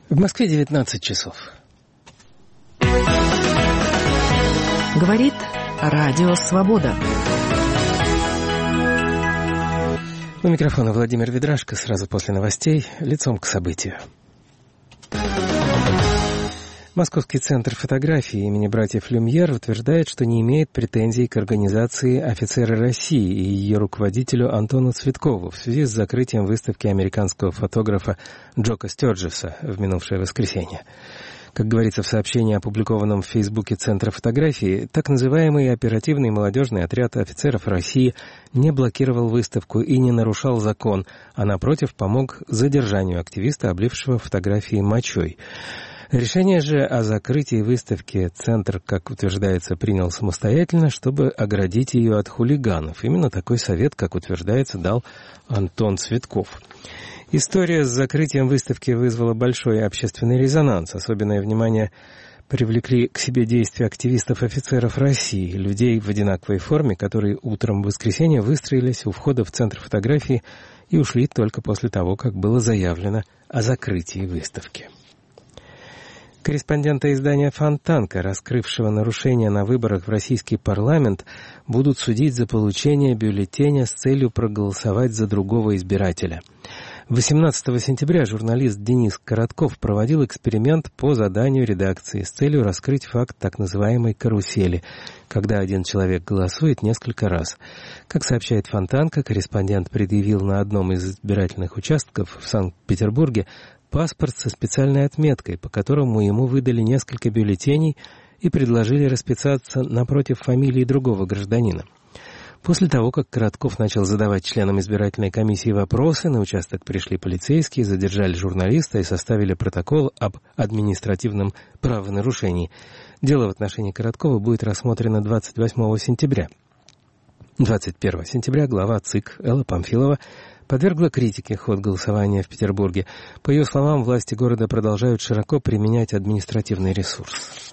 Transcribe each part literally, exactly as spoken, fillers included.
В Москве девятнадцать часов. Говорит Радио Свобода. У микрофона Владимир Ведрашко. Сразу после новостей лицом к событию. Московский центр фотографии имени братьев Люмьер утверждает, что не имеет претензий к организации «Офицеры России» и ее руководителю Антону Цветкову в связи с закрытием выставки американского фотографа Джока Стёрджеса в минувшее воскресенье. Как говорится в сообщении, опубликованном в Фейсбуке Центра фотографии, так называемый оперативный молодежный отряд офицеров России не блокировал выставку и не нарушал закон, а напротив помог задержанию активиста, облившего фотографии мочой. Решение же о закрытии выставки Центр, как утверждается, принял самостоятельно, чтобы оградить ее от хулиганов. Именно такой совет, как утверждается, дал Антон Цветков. История с закрытием выставки вызвала большой общественный резонанс. Особенное внимание привлекли к себе действия активистов-офицеров России, людей в одинаковой форме, которые утром в воскресенье выстроились у входа в Центр фотографии и ушли только после того, как было заявлено о закрытии выставки. Корреспондента издания «Фонтанка», раскрывшего нарушения на выборах в российский парламент, будут судить за получение бюллетеня с целью проголосовать за другого избирателя. восемнадцатого сентября журналист Денис Коротков проводил эксперимент по заданию редакции с целью раскрыть факт так называемой «карусели», когда один человек голосует несколько раз. Как сообщает «Фонтанка», корреспондент предъявил на одном из избирательных участков в Санкт-Петербурге паспорт со специальной отметкой, по которому ему выдали несколько бюллетеней и предложили расписаться напротив фамилии другого гражданина. После того, как Коротков начал задавать членам избирательной комиссии вопросы, на участок пришли полицейские, задержали журналиста и составили протокол об административном правонарушении. Дело в отношении Короткова будет рассмотрено двадцать восьмого сентября. двадцать первого сентября глава ЦИК Элла Памфилова подвергла критике ход голосования в Петербурге. По ее словам, власти города продолжают широко применять административный ресурс.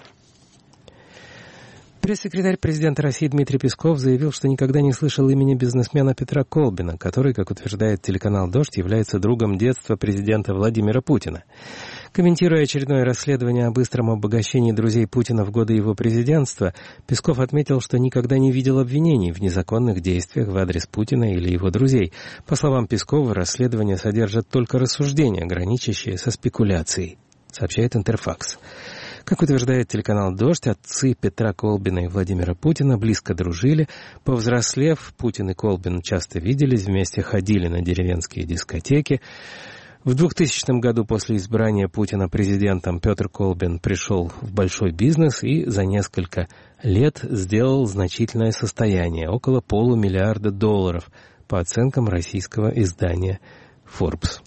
Пресс-секретарь президента России Дмитрий Песков заявил, что никогда не слышал имени бизнесмена Петра Колбина, который, как утверждает телеканал «Дождь», является другом детства президента Владимира Путина. Комментируя очередное расследование о быстром обогащении друзей Путина в годы его президентства, Песков отметил, что никогда не видел обвинений в незаконных действиях в адрес Путина или его друзей. По словам Пескова, расследование содержит только рассуждения, граничащие со спекуляцией, сообщает Интерфакс. Как утверждает телеканал «Дождь», отцы Петра Колбина и Владимира Путина близко дружили. Повзрослев, Путин и Колбин часто виделись, вместе ходили на деревенские дискотеки. В двухтысячном году после избрания Путина президентом Петр Колбин пришел в большой бизнес и за несколько лет сделал значительное состояние, около полумиллиарда долларов, по оценкам российского издания Forbes.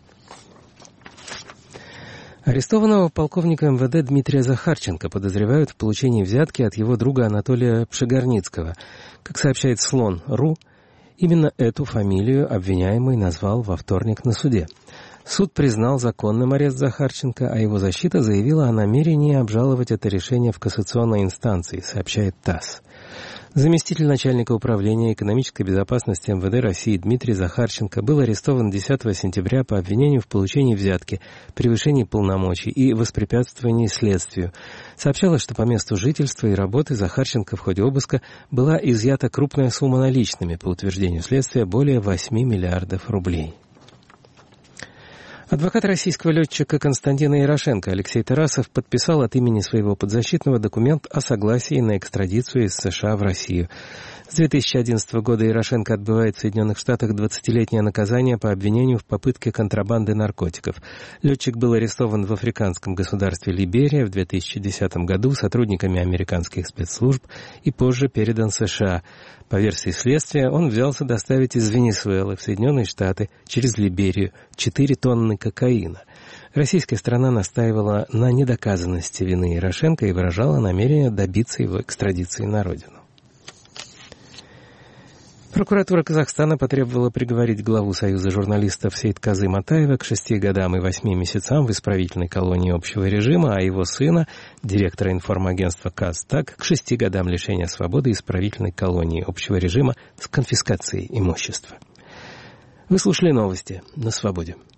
Арестованного полковника эм вэ дэ Дмитрия Захарченко подозревают в получении взятки от его друга Анатолия Пшегарницкого. Как сообщает слон точка ру, именно эту фамилию обвиняемый назвал во вторник на суде. Суд признал законным арест Захарченко, а его защита заявила о намерении обжаловать это решение в кассационной инстанции, сообщает ТАСС. Заместитель начальника управления экономической безопасности эм вэ дэ России Дмитрий Захарченко был арестован десятого сентября по обвинению в получении взятки, превышении полномочий и воспрепятствовании следствию. Сообщалось, что по месту жительства и работы Захарченко в ходе обыска была изъята крупная сумма наличными, по утверждению следствия, более восьми миллиардов рублей. Адвокат российского летчика Константина Ярошенко Алексей Тарасов подписал от имени своего подзащитного документ о согласии на экстрадицию из США в Россию. С две тысячи одиннадцатого года Ярошенко отбывает в Соединенных Штатах двадцатилетнее наказание по обвинению в попытке контрабанды наркотиков. Летчик был арестован в африканском государстве Либерия в две тысячи десятом году сотрудниками американских спецслужб и позже передан США. По версии следствия, он взялся доставить из Венесуэлы в Соединенные Штаты через Либерию четыре тонны кокаина. Российская сторона настаивала на недоказанности вины Ярошенко и выражала намерение добиться его экстрадиции на родину. Прокуратура Казахстана потребовала приговорить главу Союза журналистов Сейтказы Матаева к шести годам и восьми месяцам в исправительной колонии общего режима, а его сына, директора информагентства «Казтаг», к шести годам лишения свободы исправительной колонии общего режима с конфискацией имущества. Вы слушали новости на Свободе.